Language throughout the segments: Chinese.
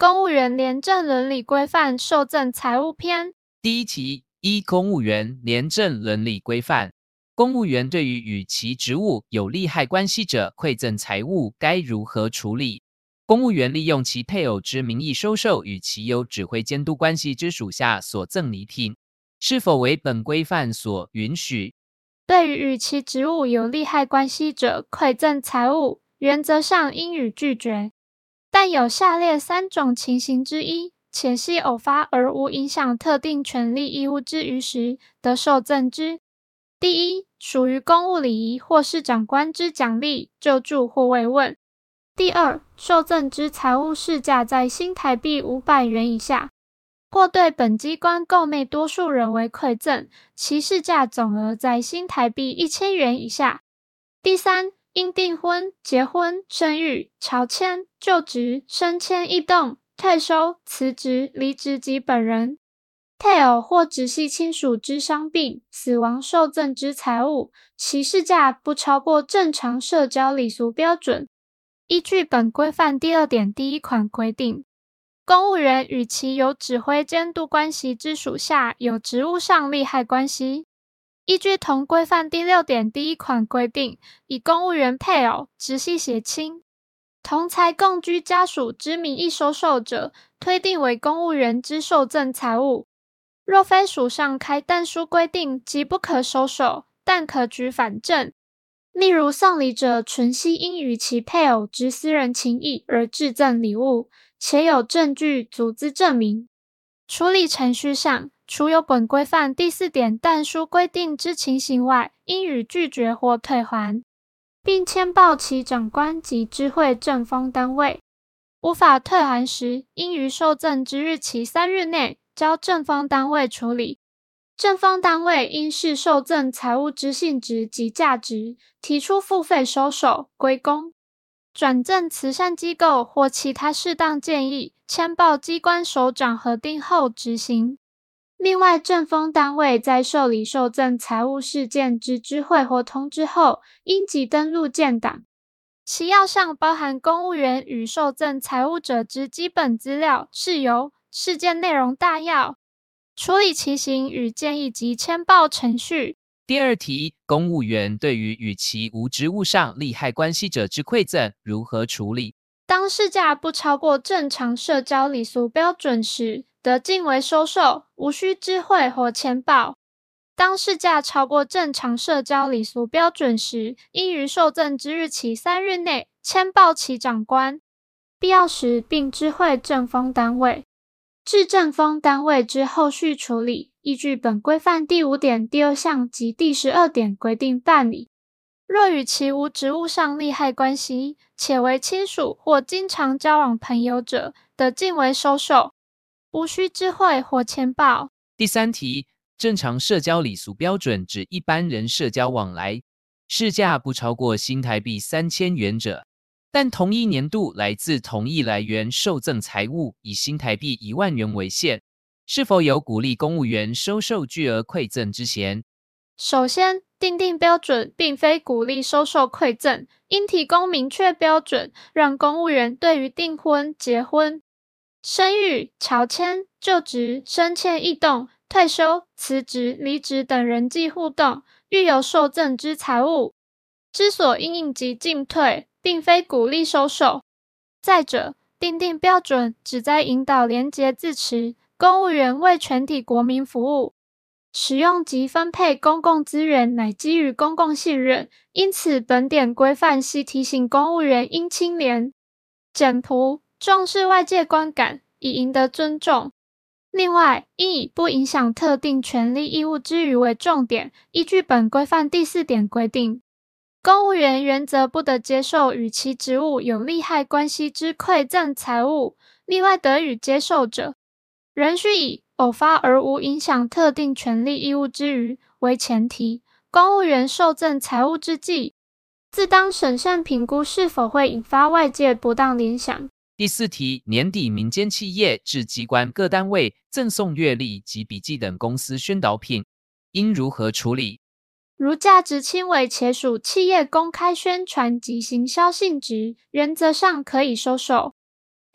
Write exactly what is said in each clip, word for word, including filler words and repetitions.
公务员廉政伦理规范受赠财物篇。 第一题，依公务员廉政伦理规范，公务员对于与其职务有利害关系者馈赠财物，该如何处理？公务员利用其配偶之名义收受与其有指挥监督关系之属下所赠礼品，是否为本规范所允许？ 对于与其职务有利害关系者馈赠财物，原则上应予拒绝，但有下列三种情形之一，且系偶发而无影响特定权利义务之余时，得受赠之。第一，属于公务礼仪或是长官之奖励、救助或慰问。第二，受赠之财物市价在新台币五百元以下，或对本机关构内多数人为馈赠，其市价总额在新台币一千元以下。第三，因订婚、结婚、生育、乔迁、就职、升迁、异动、退休、辞职、离职及本人、配偶或直系亲属之伤病、死亡受赠之财物，其市价不超过正常社交礼俗标准。依据本规范第二点第一款规定，公务员与其有指挥监督关系之属下有职务上利害关系。依据同规范第六点第一款规定，以公务员配偶、直系血亲、同财共居家属之名义收受者，推定为公务员之受赠财物。若非属上开但书规定，即不可收受，但可举反证。例如送礼者纯系因与其配偶之私人情谊而致赠礼物，且有证据足资证明。处理程序上，除有本规范第四点但书规定之情形外，应予拒绝或退还，并签报其长官及知会正风单位。无法退还时，应于受赠之日期三日内交正风单位处理。正风单位应视受赠财物之性质及价值，提出付费收手、归公、转赠慈善机构或其他适当建议，签报机关首长核定后执行。另外，正风单位在受理受赠财物事件之知会或通知后，应即登录建档，其要项包含公务员与受赠财物者之基本资料、事由、事件内容大要、处理情形与建议及签报程序。 第二题，公务员对于与其无职务上利害关系者之馈赠如何处理？ 当市价不超过正常社交礼俗标准时，得尽为收受，无需知会或签报。当市价超过正常社交礼俗标准时，应于受赠之日起三日内签报其长官，必要时并知会正风单位。至正风单位之后续处理，依据本规范第五点第二项及第十二点规定办理。若与其无职务上利害关系，且为亲属或经常交往朋友者，得尽为收受，无需知会或签报。 第三题，正常社交礼俗标准指一般人社交往来，市价不超过新台币三千元者，但同一年度来自同一来源受赠财物以新台币一万元为限，是否有鼓励公务员收受巨额馈赠之嫌？ 首先，订定标准并非鼓励收受馈赠，应提供明确标准，让公务员对于订婚、结婚、生育、乔迁、就职、升迁、异动、退休、辞职、离职等人际互动，遇有受赠之财物，之所因应及进退，并非鼓励收受。再者，订定标准旨在引导廉洁自持，公务员为全体国民服务，使用及分配公共资源乃基于公共信任，因此本点规范系提醒公务员应清廉、简朴，重视外界观感，以赢得尊重。另外，应以不影响特定权利义务之余为重点，依据本规范第四点规定，公务员原则不得接受与其职务有利害关系之馈赠财物，例外得予接受者，仍需以偶发而无影响特定权利义务之余为前提。公务员受赠财物之际，自当审慎评估是否会引发外界不当联想。 第四题，年底民间企业至机关各单位赠送月历及笔记等公司宣导品，应如何处理？ 如价值轻微且属企业公开宣传及行销性质，原则上可以收受。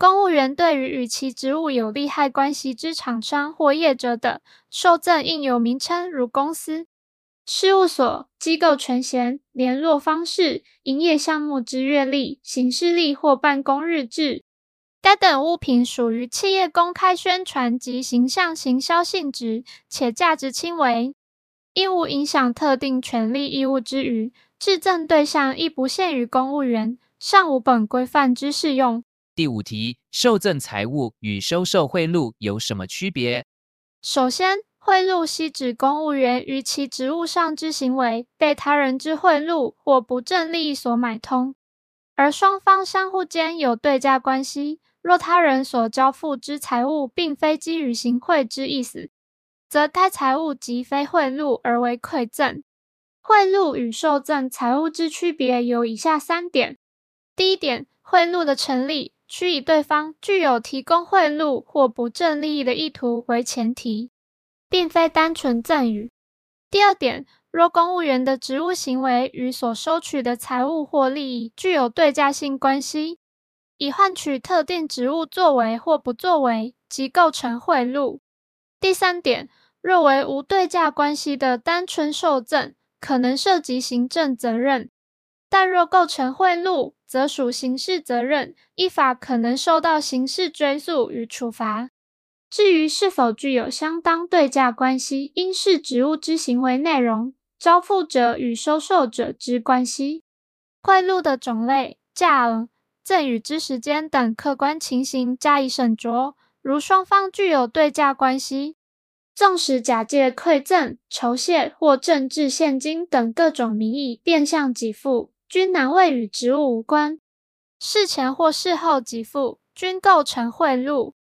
公务员对于与其职务有利害关系之厂商或业者等，受赠印有名称，如公司、事务所、机构权限、联络方式、营业项目之月历、行事历或办公日志。该等物品属于企业公开宣传及形象行销性质，且价值轻微，因无影响特定权利义务之余，致赠对象亦不限于公务员，尚无本规范之适用。 第五题，受赠财物与收受贿赂有什么区别？ 首先，贿赂系指公务员于其职务上之行为被他人之贿赂或不正利益所买通，而双方相互间有对价关系，若他人所交付之财物并非基于行贿之意思，则该财物即非贿赂而为馈赠。贿赂与受赠财物之区别有以下三点。第一点，贿赂的成立需以对方具有提供贿赂或不正利益的意图为前提，并非单纯赠与。第二点，若公务员的职务行为与所收取的财物或利益具有对价性关系，以换取特定职务作为或不作为，即构成贿赂。第三点，若为无对价关系的单纯受赠，可能涉及行政责任，但若构成贿赂，则属刑事责任，依法可能受到刑事追诉与处罚。至于是否具有相当对价关系，应视职务之行为内容、交付者与收受者之关系、贿赂的种类、价额、赠与之时间等客观情形加以审酌。如双方具有对价关系，纵使假借馈赠、酬谢或政治现金等各种名义变相给付，均难谓与职务无关；事前或事后给付，均构成贿赂。